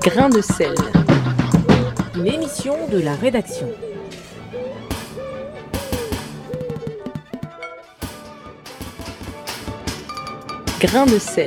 Grain de sel, l'émission de la rédaction. Grain de sel.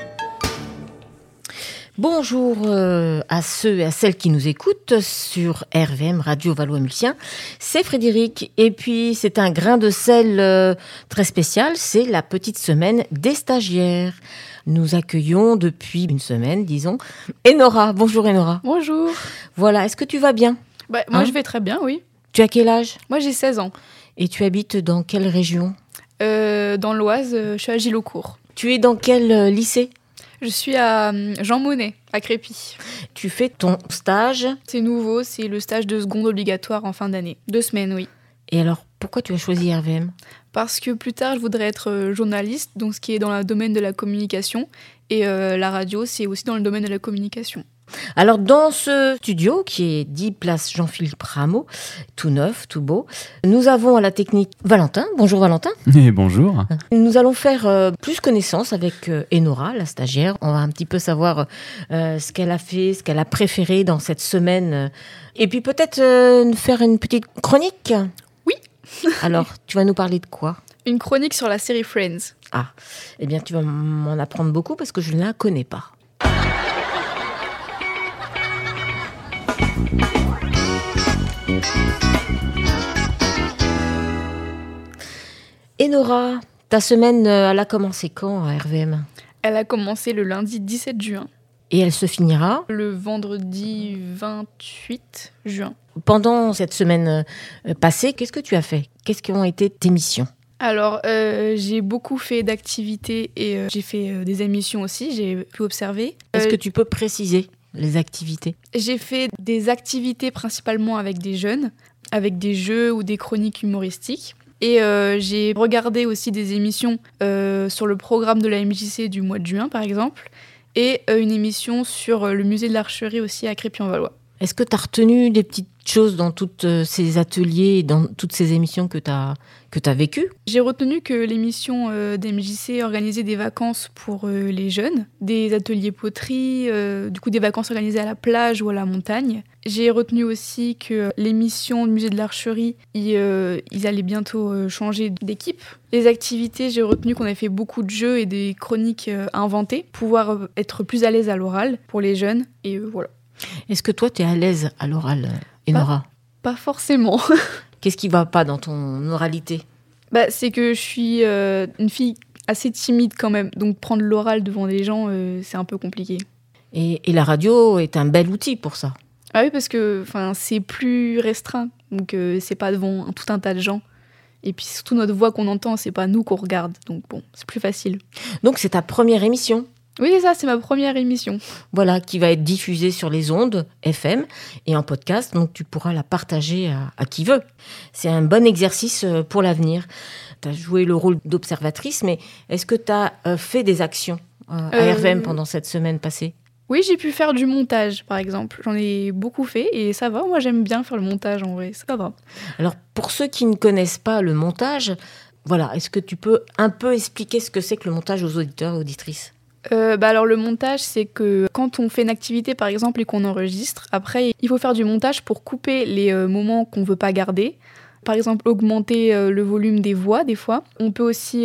Bonjour à ceux et à celles qui nous écoutent sur RVM Radio Valois-Mulsien. C'est Frédéric et puis c'est un grain de sel très spécial, c'est la petite semaine des stagiaires. Nous accueillons depuis une semaine, disons, Enora. Bonjour Enora. Bonjour. Voilà, est-ce que tu vas bien ? Moi je vais très bien, oui. Tu as quel âge ? Moi j'ai 16 ans. Et tu habites dans quelle région ? Dans l'Oise, je suis à Gilaucourt. Tu es dans quel lycée ? Je suis à Jean Monnet, à Crépy. Tu fais ton stage ? C'est nouveau, c'est le stage de seconde obligatoire en fin d'année. 2 semaines, oui. Et alors, pourquoi tu as choisi RVM ? Parce que plus tard, je voudrais être journaliste, donc ce qui est dans le domaine de la communication. Et la radio, c'est aussi dans le domaine de la communication. Alors, dans ce studio, qui est 10 place Jean-Philippe Rameau, tout neuf, tout beau, nous avons à la technique Valentin. Bonjour Valentin. Et bonjour. Nous allons faire plus connaissance avec Enora, la stagiaire. On va un petit peu savoir ce qu'elle a fait, ce qu'elle a préféré dans cette semaine. Et puis peut-être faire une petite chronique. Oui. Alors, tu vas nous parler de quoi ? Une chronique sur la série Friends. Ah, eh bien tu vas m'en apprendre beaucoup parce que je ne la connais pas. Enora, ta semaine, elle a commencé quand à RVM ? Elle a commencé le lundi 17 juin. Et elle se finira ? Le vendredi 28 juin. Pendant cette semaine passée, qu'est-ce que tu as fait ? Qu'est-ce qui ont été tes missions ? Alors, j'ai beaucoup fait d'activités et j'ai fait des émissions aussi, j'ai pu observer. Est-ce que tu peux préciser les activités ? J'ai fait des activités principalement avec des jeunes, avec des jeux ou des chroniques humoristiques. Et j'ai regardé aussi des émissions sur le programme de la MJC du mois de juin, par exemple, et une émission sur le musée de l'Archerie aussi à Crépy-en-Valois. Est-ce que tu as retenu des petites choses dans tous ces ateliers, dans toutes ces émissions que tu as vécues ? J'ai retenu que l'émission d'MJC organisait des vacances pour les jeunes, des ateliers poterie, du coup des vacances organisées à la plage ou à la montagne. J'ai retenu aussi que l'émission du musée de l'Archerie, ils allaient bientôt changer d'équipe. Les activités, j'ai retenu qu'on avait fait beaucoup de jeux et des chroniques inventées, pouvoir être plus à l'aise à l'oral pour les jeunes, et voilà. Est-ce que toi, tu es à l'aise à l'oral, Enora ? Pas forcément. Qu'est-ce qui ne va pas dans ton oralité ? C'est que je suis une fille assez timide quand même. Donc prendre l'oral devant des gens, c'est un peu compliqué. Et la radio est un bel outil pour ça. Ah oui, parce que c'est plus restreint. Donc c'est pas devant tout un tas de gens. Et puis surtout notre voix qu'on entend, c'est pas nous qu'on regarde. Donc bon, c'est plus facile. Donc c'est ta première émission ? Oui, c'est ça, c'est ma première émission. Voilà, qui va être diffusée sur les ondes FM et en podcast, donc tu pourras la partager à qui veut. C'est un bon exercice pour l'avenir. Tu as joué le rôle d'observatrice, mais est-ce que tu as fait des actions à RVM pendant cette semaine passée ? Oui, j'ai pu faire du montage, par exemple. J'en ai beaucoup fait et ça va. Moi, j'aime bien faire le montage, en vrai. Ça va. Alors, pour ceux qui ne connaissent pas le montage, voilà, est-ce que tu peux un peu expliquer ce que c'est que le montage aux auditeurs et auditrices ? Alors le montage, c'est que quand on fait une activité par exemple et qu'on enregistre, après il faut faire du montage pour couper les moments qu'on veut pas garder. Par exemple augmenter le volume des voix des fois. On peut aussi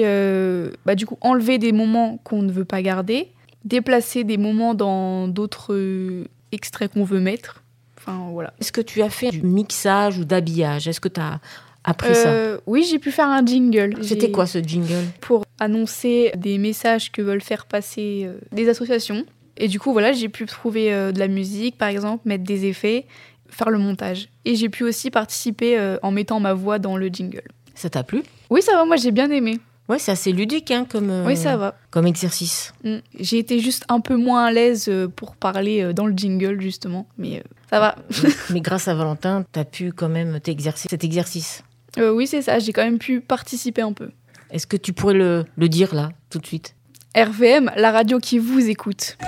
du coup enlever des moments qu'on ne veut pas garder, déplacer des moments dans d'autres extraits qu'on veut mettre. Enfin voilà. Est-ce que tu as fait du mixage ou d'habillage ? Est-ce que tu as appris ça ? Oui, j'ai pu faire un jingle. C'était quoi ce jingle ? Pour annoncer des messages que veulent faire passer des associations. Et du coup, voilà, j'ai pu trouver de la musique, par exemple, mettre des effets, faire le montage. Et j'ai pu aussi participer en mettant ma voix dans le jingle. Ça t'a plu ? Oui, ça va, moi j'ai bien aimé. Ouais, c'est assez ludique oui, ça va. Comme exercice. J'ai été juste un peu moins à l'aise pour parler dans le jingle, justement. Mais ça va. Mais grâce à Valentin, t'as pu quand même t'exercer cet exercice. Oui, c'est ça. J'ai quand même pu participer un peu. Est-ce que tu pourrais le dire là, tout de suite ? RVM, la radio qui vous écoute.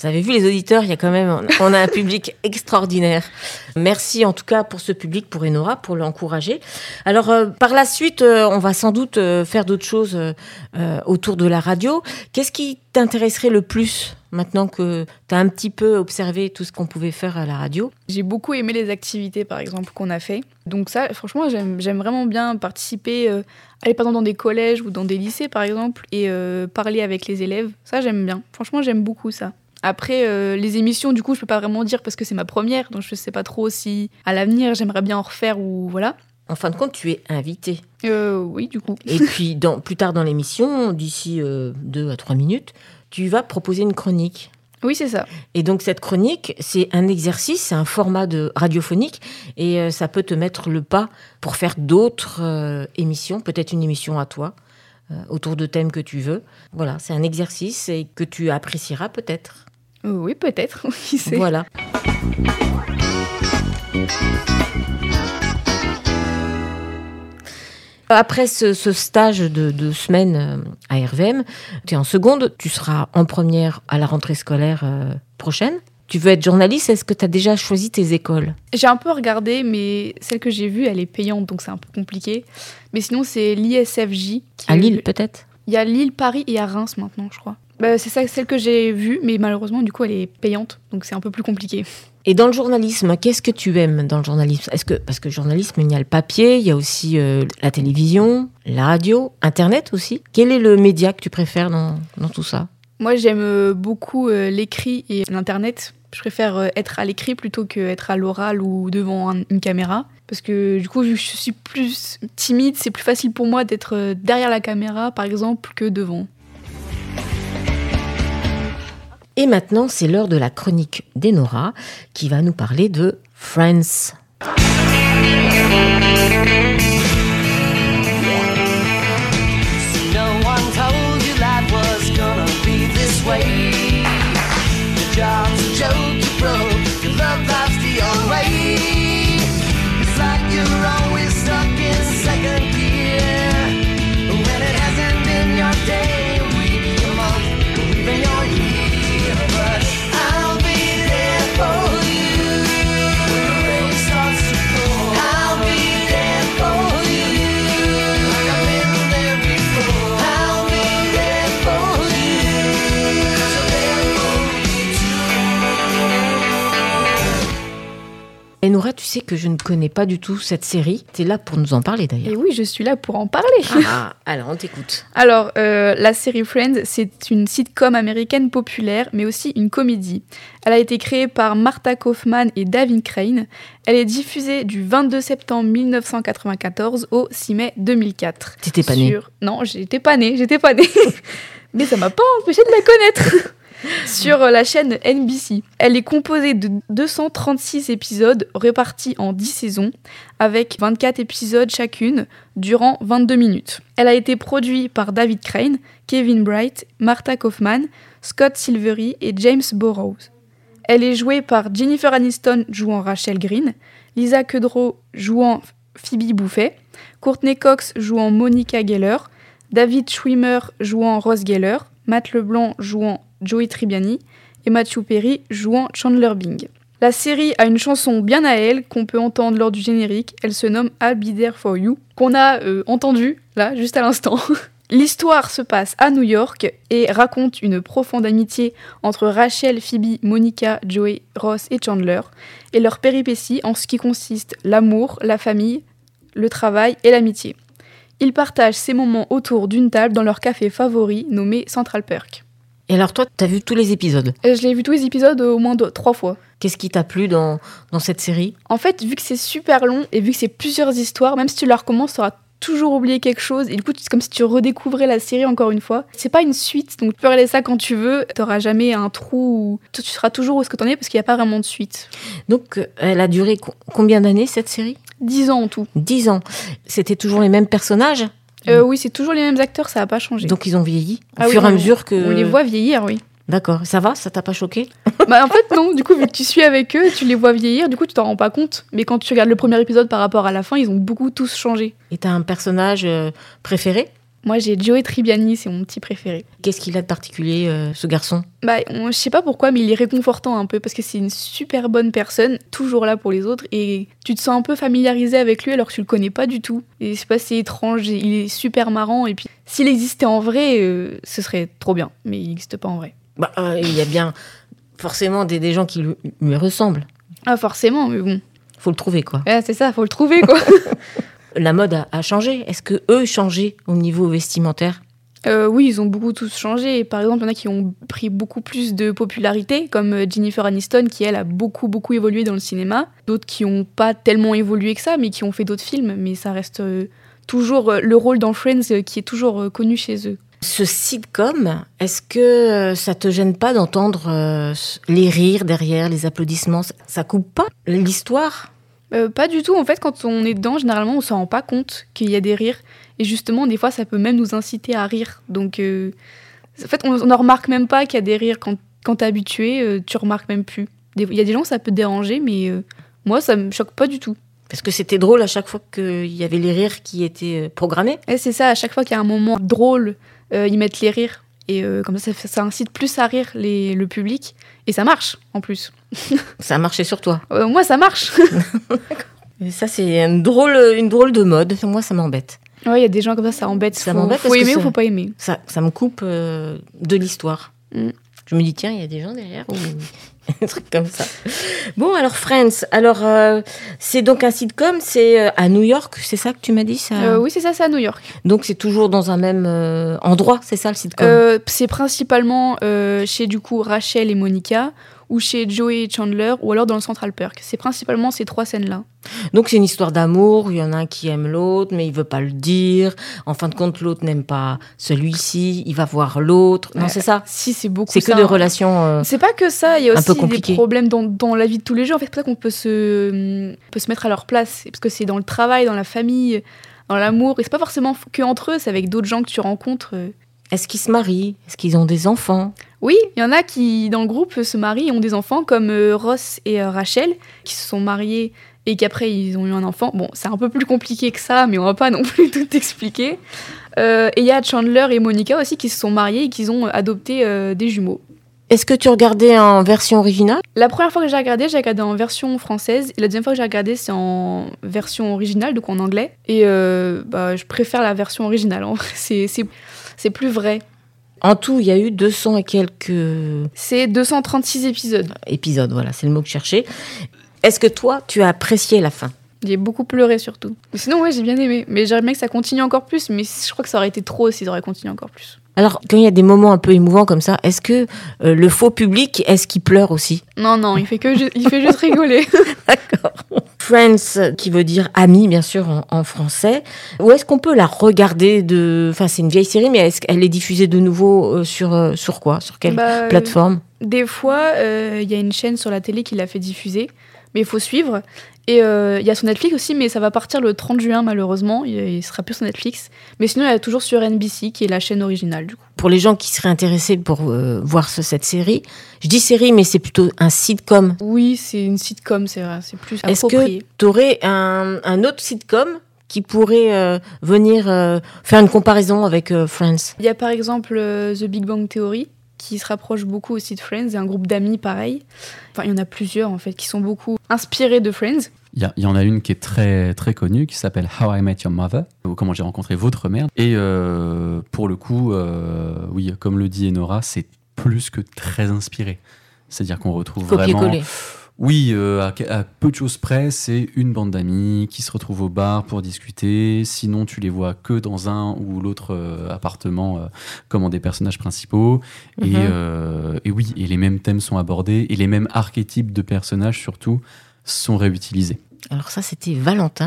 Vous avez vu les auditeurs, il y a quand même, on a un public extraordinaire. Merci en tout cas pour ce public, pour Enora, pour l'encourager. Alors par la suite, on va sans doute faire d'autres choses autour de la radio. Qu'est-ce qui t'intéresserait le plus maintenant que tu as un petit peu observé tout ce qu'on pouvait faire à la radio? J'ai beaucoup aimé les activités, par exemple, qu'on a fait. Donc ça, franchement, j'aime vraiment bien participer, aller par exemple dans des collèges ou dans des lycées, par exemple, et parler avec les élèves. Ça, j'aime bien. Franchement, j'aime beaucoup ça. Après, les émissions, du coup, je peux pas vraiment dire parce que c'est ma première, donc je sais pas trop si à l'avenir, j'aimerais bien en refaire ou voilà. En fin de compte, tu es invité. Oui, du coup. Et puis, plus tard dans l'émission, d'ici 2 à 3 minutes, tu vas proposer une chronique. Oui, c'est ça. Et donc, cette chronique, c'est un exercice, c'est un format radiophonique, et ça peut te mettre le pas pour faire d'autres émissions, peut-être une émission à toi, autour de thèmes que tu veux. Voilà, c'est un exercice et que tu apprécieras peut-être. Oui, peut-être, qui sait. Voilà. Après ce stage de 2 semaines à RVM, tu es en seconde, tu seras en première à la rentrée scolaire prochaine. Tu veux être journaliste, est-ce que tu as déjà choisi tes écoles? J'ai un peu regardé, mais celle que j'ai vue, elle est payante, donc c'est un peu compliqué. Mais sinon, c'est l'ISFJ. À Lille, peut-être? Il y a Lille, Paris et à Reims maintenant, je crois. C'est ça, celle que j'ai vue, mais malheureusement, du coup, elle est payante, donc c'est un peu plus compliqué. Et dans le journalisme, qu'est-ce que tu aimes dans le journalisme? Parce que le journalisme, il y a le papier, il y a aussi la télévision, la radio, Internet aussi. Quel est le média que tu préfères dans tout ça? Moi, j'aime beaucoup l'écrit et l'Internet. Je préfère être à l'écrit plutôt qu'être à l'oral ou devant une caméra. Parce que du coup, vu que je suis plus timide, c'est plus facile pour moi d'être derrière la caméra, par exemple, que devant. Et maintenant, c'est l'heure de la chronique d'Enora qui va nous parler de Friends. Enora, tu sais que je ne connais pas du tout cette série. Tu es là pour nous en parler d'ailleurs. Et oui, je suis là pour en parler. Alors on t'écoute. Alors, la série Friends, c'est une sitcom américaine populaire, mais aussi une comédie. Elle a été créée par Martha Kaufman et David Crane. Elle est diffusée du 22 septembre 1994 au 6 mai 2004. T'étais pas née? Non, j'étais pas née. Mais ça m'a pas empêché de la connaître. Sur la chaîne NBC. Elle est composée de 236 épisodes répartis en 10 saisons, avec 24 épisodes chacune, durant 22 minutes. Elle a été produite par David Crane, Kevin Bright, Martha Kaufman, Scott Silvery et James Burrows. Elle est jouée par Jennifer Aniston jouant Rachel Green, Lisa Kudrow jouant Phoebe Buffay, Courtney Cox jouant Monica Geller, David Schwimmer jouant Ross Geller, Matt LeBlanc jouant Joey Tribbiani et Matthew Perry jouant Chandler Bing. La série a une chanson bien à elle qu'on peut entendre lors du générique. Elle se nomme I'll Be There For You, qu'on a entendue là, juste à l'instant. L'histoire se passe à New York et raconte une profonde amitié entre Rachel, Phoebe, Monica, Joey, Ross et Chandler et leurs péripéties en ce qui consiste l'amour, la famille, le travail et l'amitié. Ils partagent ces moments autour d'une table dans leur café favori nommé Central Perk. Et alors toi, t'as vu tous les épisodes? Je l'ai vu tous les épisodes au moins 3 fois. Qu'est-ce qui t'a plu dans cette série? En fait, vu que c'est super long et vu que c'est plusieurs histoires, même si tu la recommences, tu auras toujours oublié quelque chose. Et du coup, c'est comme si tu redécouvrais la série encore une fois. C'est pas une suite, donc tu peux regarder ça quand tu veux. T'auras jamais un trou où tu seras toujours où est-ce que t'en es parce qu'il n'y a pas vraiment de suite. Donc, elle a duré combien d'années cette série? 10 ans en tout. 10 ans. C'était toujours les mêmes personnages? Oui, c'est toujours les mêmes acteurs, ça n'a pas changé. Donc ils ont vieilli au fur et à mesure que... On les voit vieillir, oui. D'accord, ça va? Ça t'a pas choqué? En fait, non. Du coup, vu que tu suis avec eux, tu les vois vieillir, du coup, tu t'en rends pas compte. Mais quand tu regardes le premier épisode par rapport à la fin, ils ont beaucoup tous changé. Et t'as un personnage préféré? Moi, j'ai Joey Tribbiani, c'est mon petit préféré. Qu'est-ce qu'il a de particulier, ce garçon ? Je sais pas pourquoi, mais il est réconfortant un peu, parce que c'est une super bonne personne, toujours là pour les autres, et tu te sens un peu familiarisé avec lui alors que tu le connais pas du tout. Et c'est pas, c'est étrange, il est super marrant, et puis s'il existait en vrai, ce serait trop bien, mais il n'existe pas en vrai. Il y a bien forcément des gens qui lui ressemblent. Ah, forcément, mais bon. Faut le trouver, quoi. Ouais, c'est ça, faut le trouver, quoi. La mode a changé. Est-ce que eux changeaient au niveau vestimentaire ? Oui, ils ont beaucoup tous changé. Par exemple, il y en a qui ont pris beaucoup plus de popularité, comme Jennifer Aniston, qui, elle, a beaucoup, beaucoup évolué dans le cinéma. D'autres qui n'ont pas tellement évolué que ça, mais qui ont fait d'autres films. Mais ça reste toujours le rôle dans Friends qui est toujours connu chez eux. Ce sitcom, est-ce que ça te gêne pas d'entendre les rires derrière, les applaudissements ? Ça coupe pas l'histoire ? Pas du tout. En fait, quand on est dedans, généralement, on s'en rend pas compte qu'il y a des rires. Et justement, des fois, ça peut même nous inciter à rire. Donc, en fait, on ne remarque même pas qu'il y a des rires. Quand t'es habitué, tu remarques même plus. Il y a des gens, ça peut te déranger, mais moi, ça me choque pas du tout. Parce que c'était drôle à chaque fois qu'il y avait les rires qui étaient programmés. Et c'est ça, à chaque fois qu'il y a un moment drôle, ils mettent les rires. Et comme ça incite plus à rire le public. Et ça marche, en plus. Ça a marché sur toi. Moi, ça marche. Et ça, c'est une drôle de mode. Moi, ça m'embête. Ouais, il y a des gens comme ça m'embête. Faut aimer ou faut pas aimer. Ça me coupe de l'histoire. Je me dis, tiens, il y a des gens derrière ou un truc comme ça. Bon, alors Friends, c'est donc un sitcom, c'est à New York, c'est ça que tu m'as dit ça Oui, c'est ça, c'est à New York. Donc c'est toujours dans un même endroit, c'est ça le sitcom C'est principalement chez du coup Rachel et Monica, ou chez Joey et Chandler, ou alors dans le Central Perk. C'est principalement ces 3 scènes-là. Donc c'est une histoire d'amour, il y en a un qui aime l'autre, mais il veut pas le dire. En fin de compte, l'autre n'aime pas celui-ci, il va voir l'autre. Non, c'est ça ? Si, c'est beaucoup ça. C'est que des relations c'est pas que ça, il y a aussi des problèmes dans la vie de tous les jours. En fait, c'est pour ça qu'on peut se mettre à leur place. Parce que c'est dans le travail, dans la famille, dans l'amour. Et c'est pas forcément que entre eux, c'est avec d'autres gens que tu rencontres. Est-ce qu'ils se marient ? Est-ce qu'ils ont des enfants ? Oui, il y en a qui, dans le groupe, se marient et ont des enfants, comme Ross et Rachel, qui se sont mariés et qu'après, ils ont eu un enfant. Bon, c'est un peu plus compliqué que ça, mais on va pas non plus tout expliquer. Et il y a Chandler et Monica aussi qui se sont mariés et qui ont adopté des jumeaux. Est-ce que tu regardais en version originale ? La première fois que j'ai regardé en version française. Et la deuxième fois que j'ai regardé, c'est en version originale, donc en anglais. Et je préfère la version originale. En vrai. C'est plus vrai. En tout, il y a eu 200 et quelques... C'est 236 épisodes. Épisodes, voilà, c'est le mot que je cherchais. Est-ce que toi, tu as apprécié la fin ? J'ai beaucoup pleuré surtout. Mais sinon, ouais, j'ai bien aimé. Mais j'aimerais bien que ça continue encore plus. Mais je crois que ça aurait été trop s'ils auraient continué encore plus. Alors, quand il y a des moments un peu émouvants comme ça, est-ce que le faux public, est-ce qu'il pleure aussi ? Non, il fait juste rigoler. D'accord. Friends, qui veut dire ami, bien sûr, en français. Où est-ce qu'on peut la regarder Enfin, c'est une vieille série, mais est-ce qu'elle est diffusée de nouveau sur quoi ? Sur quelle plateforme ? Des fois, il y a une chaîne sur la télé qui l'a fait diffuser, mais il faut suivre. Et il y a sur Netflix aussi, mais ça va partir le 30 juin, malheureusement. Il sera plus sur Netflix. Mais sinon, il y a toujours sur NBC, qui est la chaîne originale, du coup. Pour les gens qui seraient intéressés pour voir cette série, je dis série, mais c'est plutôt un sitcom. Oui, c'est une sitcom, c'est vrai. C'est plus approprié. Est-ce que tu aurais un autre sitcom qui pourrait venir faire une comparaison avec Friends ? Il y a par exemple The Big Bang Theory, qui se rapproche beaucoup aussi de Friends, et un groupe d'amis pareil. Enfin, il y en a plusieurs en fait qui sont beaucoup inspirés de Friends. Il y en a une qui est très, très connue, qui s'appelle How I Met Your Mother, ou Comment j'ai rencontré votre mère. Et pour le coup, oui, comme le dit Enora, c'est plus que très inspiré. C'est-à-dire qu'on retrouve vraiment... Oui, à peu de choses près, c'est une bande d'amis qui se retrouvent au bar pour discuter. Sinon, tu les vois que dans un ou l'autre appartement comme des personnages principaux. Et oui, et les mêmes thèmes sont abordés et les mêmes archétypes de personnages surtout sont réutilisés. Alors ça, c'était Valentin.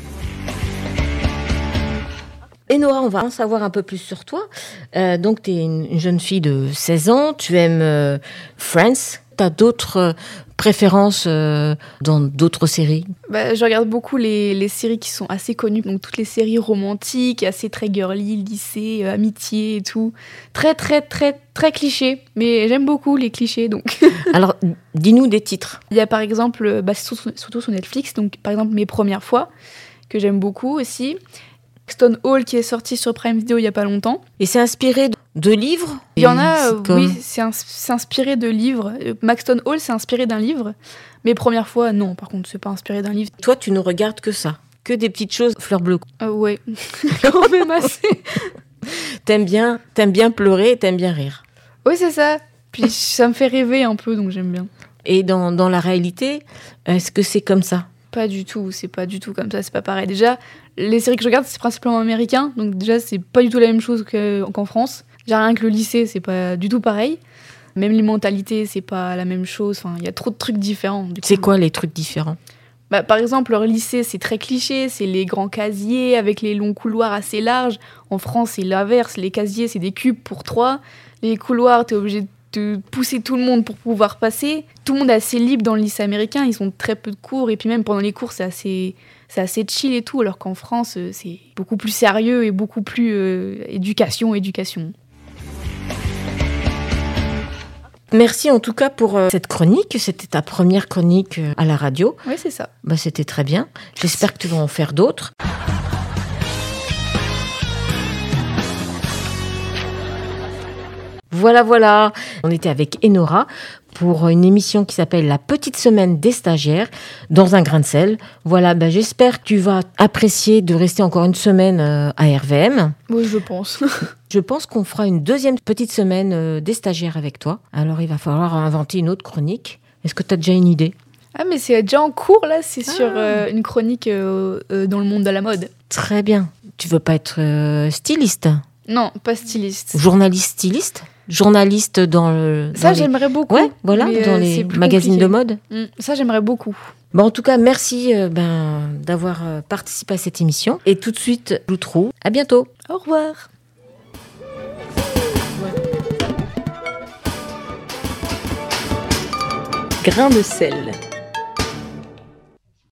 Enora, on va en savoir un peu plus sur toi. Donc, tu es une jeune fille de 16 ans, tu aimes Friends. Tu as d'autres préférences dans d'autres séries ? Je regarde beaucoup les séries qui sont assez connues, donc toutes les séries romantiques, assez très girly, lycée, amitié et tout. Très, très, très, très clichés, mais j'aime beaucoup les clichés, donc... Alors, dis-nous des titres. Il y a par exemple, surtout sur Netflix, donc par exemple Mes premières fois, que j'aime beaucoup aussi. Maxton Hall qui est sorti sur Prime Video il y a pas longtemps. Et c'est inspiré de livres? Il y en a, C'est comme- oui, c'est inspiré de livres. Maxton Hall, c'est inspiré d'un livre. Mais première fois, non, par contre, c'est pas inspiré d'un livre. Toi, tu ne regardes que ça. Que des petites choses fleurs bleues. Ouais, quand même assez. T'aimes bien pleurer et t'aimes bien rire. Oui, c'est ça. Puis ça me fait rêver un peu, donc j'aime bien. Et dans la réalité, est-ce que c'est comme ça? Pas du tout, c'est pas du tout comme ça, c'est pas pareil. Déjà, les séries que je regarde, c'est principalement américain, donc déjà, c'est pas du tout la même chose qu'en France. Déjà, rien que le lycée, c'est pas du tout pareil. Même les mentalités, c'est pas la même chose. Enfin, il y a trop de trucs différents. Du coup. C'est quoi les trucs différents? Bah, par exemple, leur lycée, c'est très cliché, c'est les grands casiers avec les longs couloirs assez larges. En France, c'est l'inverse, les casiers, c'est des cubes pour 3. Les couloirs, t'es obligé de pousser tout le monde pour pouvoir passer. Tout le monde est assez libre dans le lycée américain, ils ont très peu de cours, et puis même pendant les cours, c'est assez chill et tout, alors qu'en France, c'est beaucoup plus sérieux et beaucoup plus éducation. Merci en tout cas pour cette chronique. C'était ta première chronique à la radio. Oui, c'est ça. Bah, c'était très bien. J'espère que tu vas en faire d'autres. Voilà. On était avec Enora pour une émission qui s'appelle La Petite Semaine des stagiaires dans un grain de sel. Voilà, j'espère que tu vas apprécier de rester encore une semaine à RVM. Oui, je pense. Je pense qu'on fera une deuxième petite semaine des stagiaires avec toi. Alors, il va falloir inventer une autre chronique. Est-ce que tu as déjà une idée? Ah, mais c'est déjà en cours, là, c'est sur une chronique dans le monde de la mode. Très bien. Tu veux pas être styliste? Non, pas styliste. Journaliste styliste? Journaliste dans le... Ça, dans les- j'aimerais beaucoup. Ouais, voilà, mais, dans c'est les plus magazines compliqué. de mode. Ça, j'aimerais beaucoup. Bon, en tout cas, merci d'avoir participé à cette émission. Et tout de suite, je vous trouve. À bientôt. Au revoir. Grain de sel.